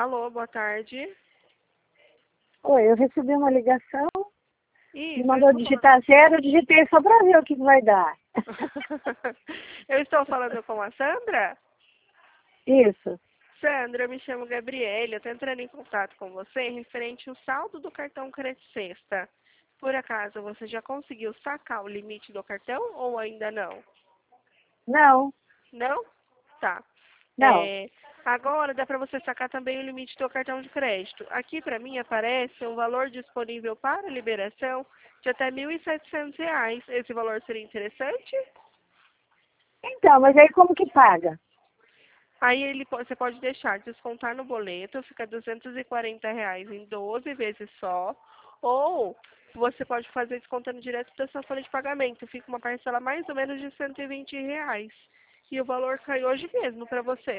Alô, boa tarde. Oi, eu recebi uma ligação, me Isso, mandou digitar zero, eu digitei só para ver o que vai dar. eu estou falando com a Sandra? Isso. Sandra, eu me chamo Gabriele, eu estou entrando em contato com você referente ao saldo do cartão Crédito Sexta. Por acaso, você já conseguiu sacar o limite do cartão ou ainda não? Não, Não? Tá. não. Agora dá para você sacar também o limite do cartão de crédito. Aqui para mim aparece um valor disponível para liberação de até R$ 1.700. Esse valor seria interessante? Então, mas aí como que paga? Aí você pode deixar descontar no boleto, fica R$ 240 em 12 vezes só. Ou você pode fazer descontando direto da sua folha de pagamento. Fica uma parcela mais ou menos de R$ 120. E o valor cai hoje mesmo para você.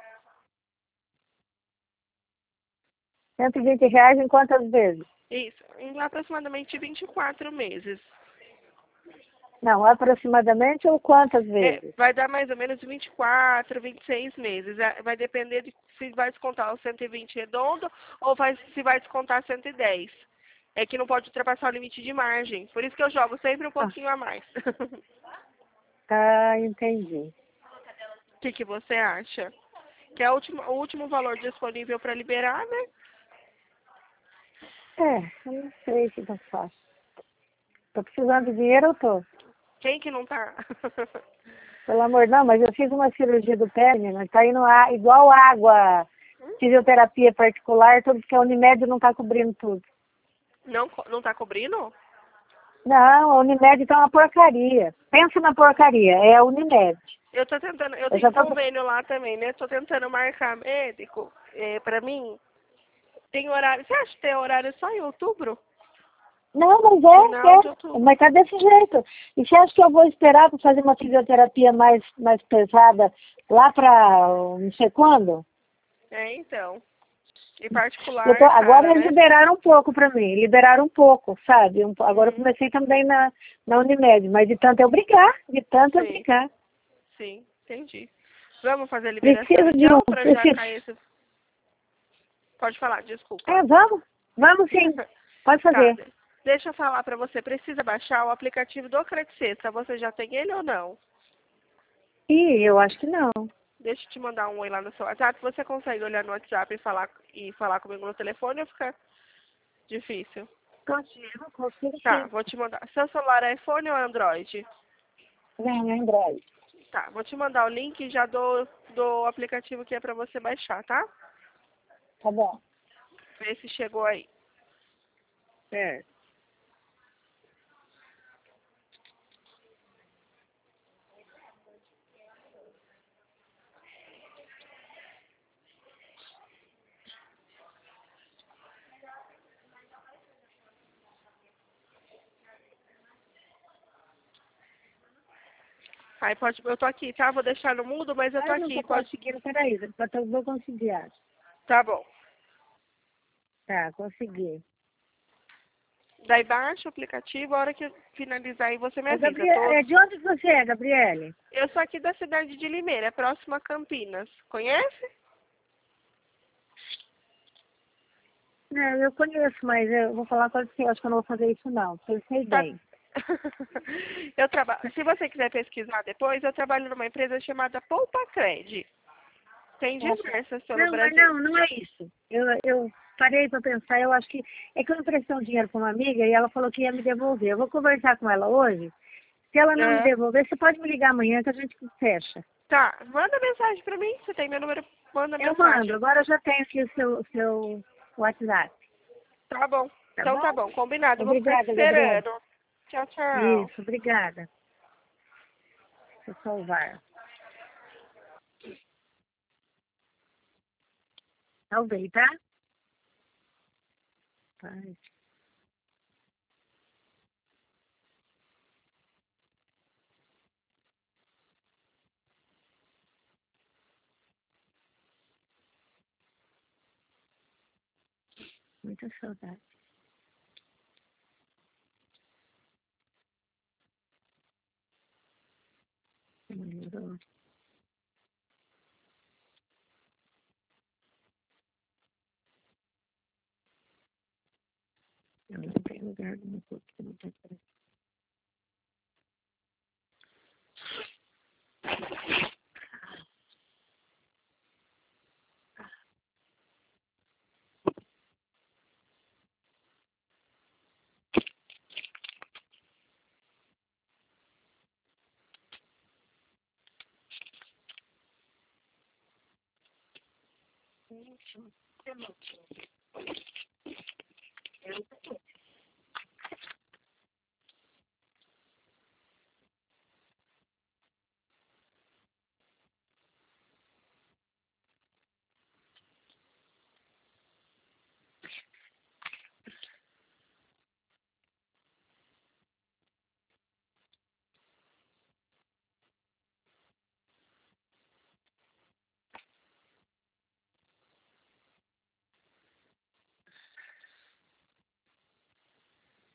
R$ 120 em quantas vezes? Isso, em aproximadamente 24 meses. Não, aproximadamente ou quantas vezes? Vai dar mais ou menos 24, 26 meses. Vai depender de se vai descontar o 120 redondo ou se vai descontar 110. É que não pode ultrapassar o limite de margem. Por isso que eu jogo sempre um Ah, pouquinho a mais. entendi. O que você acha? Que é o último valor disponível para liberar, né? Eu não sei o que eu faço. Tô precisando de dinheiro, eu tô. Quem que não tá? Pelo amor, não, mas eu fiz uma cirurgia do pé, menina, tá indo igual água, fisioterapia particular, tudo porque a Unimed não tá cobrindo tudo. Não tá cobrindo? Não, a Unimed tá uma porcaria. Pensa na porcaria, é a Unimed. Eu tô tentando, eu Eu tenho já tô... convênio lá também, né? Tô tentando marcar médico pra mim. Tem horário. Você acha que tem horário só em outubro? Não, Final de mas outubro. tá desse jeito. E você acha que eu vou esperar para fazer uma fisioterapia mais pesada lá para não sei quando? Então. E particular é Agora cara, eles né? liberaram um pouco para mim, liberaram um pouco, sabe? Agora eu Uhum. comecei também na Unimed, mas de tanto eu brigar, de tanto eu Sim, brigar. sim, entendi. Vamos fazer a liberação Preciso de um, então, para já preciso. cair esse. Pode falar, desculpa. Vamos sim, pode Tá, fazer. deixa eu falar para você. Precisa baixar o aplicativo do Credit Sexta. Você já tem ele ou não? Ih, eu acho que não. Deixa eu te mandar um oi lá no seu WhatsApp. Você consegue olhar no WhatsApp e falar comigo no telefone ou fica difícil? Consigo Tá, sim. vou te mandar. Seu celular é iPhone ou é Android? Não, é Android. Tá, vou te mandar o link e já do aplicativo que é pra você baixar, tá? Tá bom. Vê se chegou aí. É. Aí pode, eu tô aqui, tá? Vou deixar no mudo, mas eu tô Eu não tô aqui. Pode. conseguindo, peraí, eu vou conseguir, acho. Tá bom. Tá, consegui. Daí baixa o aplicativo, a hora que eu finalizar aí você me Ô, avisa. De onde você é, Gabriele? Eu sou aqui da cidade de Limeira, é próxima a Campinas. Conhece? Não, eu conheço, mas eu vou falar com você, acho que eu não vou fazer isso não. Pensei Tá. bem. Eu trabalho. Se você quiser pesquisar depois, eu trabalho numa empresa chamada Poupa Cred. Tem diversas pelo Não, mas Brasil. não é isso. Eu parei para pensar, eu acho que é que eu emprestei um dinheiro para uma amiga e ela falou que ia me devolver. Eu vou conversar com ela hoje. Se ela não me Aham. devolver, você pode me ligar amanhã que a gente fecha. Tá, manda mensagem pra mim. Você tem meu número, manda Eu mando, mensagem. agora eu já tenho aqui o seu WhatsApp. Tá bom. Tá Então tá bom? bom, combinado. Eu vou ficar te Obrigada, Gabriela. esperando. Tchau, tchau. Isso, obrigada. Deixa eu salvar. Salvei, tá? Paz. Muita saudade. Melhorou. lugar do meu corpo que não está aparecendo. Eu